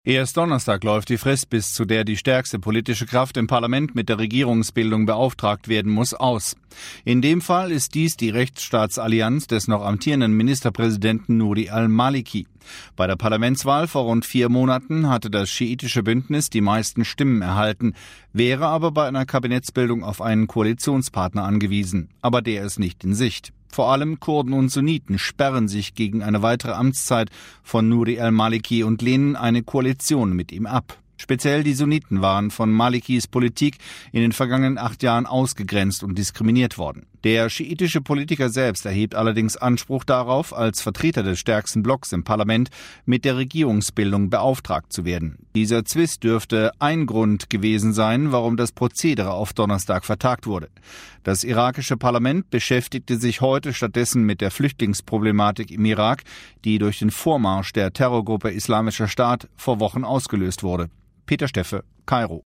Erst Donnerstag läuft die Frist, bis zu der die stärkste politische Kraft im Parlament mit der Regierungsbildung beauftragt werden muss, aus. In dem Fall ist dies die Rechtsstaatsallianz des noch amtierenden Ministerpräsidenten Nouri al-Maliki. Bei der Parlamentswahl vor rund 4 Monaten hatte das schiitische Bündnis die meisten Stimmen erhalten, wäre aber bei einer Kabinettsbildung auf einen Koalitionspartner angewiesen. Aber der ist nicht in Sicht. Vor allem Kurden und Sunniten sperren sich gegen eine weitere Amtszeit von Nouri al-Maliki und lehnen eine Koalition mit ihm ab. Speziell die Sunniten waren von Malikis Politik in den vergangenen 8 Jahren ausgegrenzt und diskriminiert worden. Der schiitische Politiker selbst erhebt allerdings Anspruch darauf, als Vertreter des stärksten Blocks im Parlament mit der Regierungsbildung beauftragt zu werden. Dieser Zwist dürfte ein Grund gewesen sein, warum das Prozedere auf Donnerstag vertagt wurde. Das irakische Parlament beschäftigte sich heute stattdessen mit der Flüchtlingsproblematik im Irak, die durch den Vormarsch der Terrorgruppe Islamischer Staat vor Wochen ausgelöst wurde. Peter Steffe, Kairo.